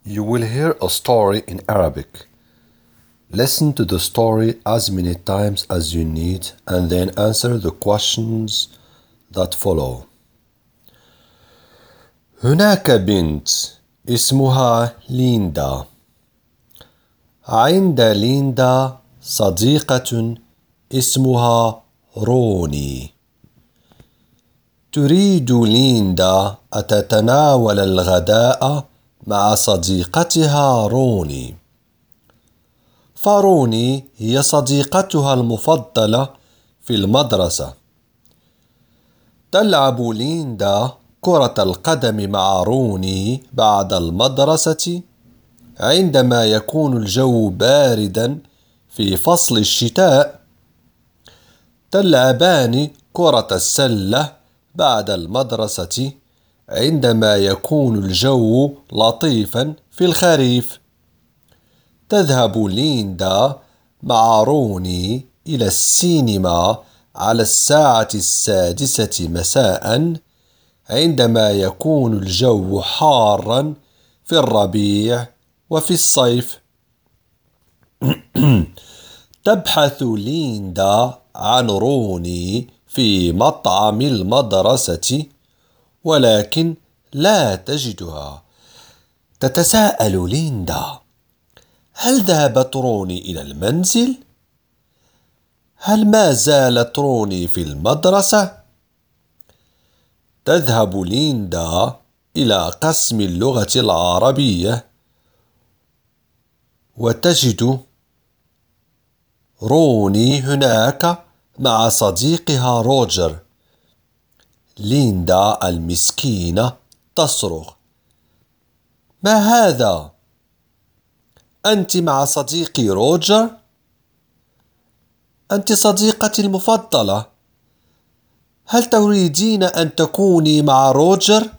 You will hear a story in Arabic. Listen to the story as many times as you need and then answer the questions that follow. هناك بنت اسمها ليندا. عند ليندا صديقة اسمها روني. تريد ليندا أن تتناول الغداء مع صديقتها روني. فروني هي صديقتها المفضلة في المدرسة. تلعب ليندا كرة القدم مع روني بعد المدرسة عندما يكون الجو باردا في فصل الشتاء. تلعبان كرة السلة بعد المدرسة عندما يكون الجو لطيفا في الخريف. تذهب ليندا مع روني إلى السينما على الساعة 6 مساء عندما يكون الجو حارا في الربيع وفي الصيف. تبحث ليندا عن روني في مطعم المدرسة ولكن لا تجدها. تتساءل ليندا: هل ذهبت روني إلى المنزل؟ هل ما زالت روني في المدرسة؟ تذهب ليندا إلى قسم اللغة العربية وتجد روني هناك مع صديقها روجر. ليندا المسكينة تصرخ: ما هذا؟ أنت مع صديقي روجر؟ أنت صديقتي المفضلة. هل تريدين أن تكوني مع روجر؟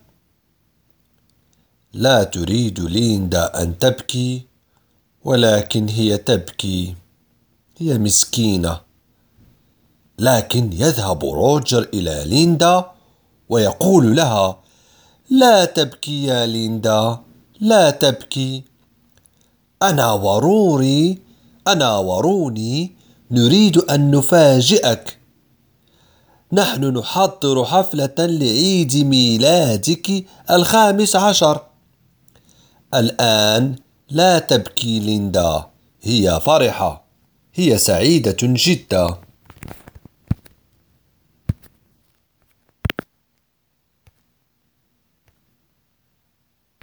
لا تريد ليندا أن تبكي ولكن هي تبكي. هي مسكينة. لكن يذهب روجر إلى ليندا ويقول لها: لا تبكي يا ليندا، لا تبكي. أنا وروني نريد أن نفاجئك. نحن نحضر حفلة لعيد ميلادك 15. الآن لا تبكي ليندا، هي فرحة، هي سعيدة جدا.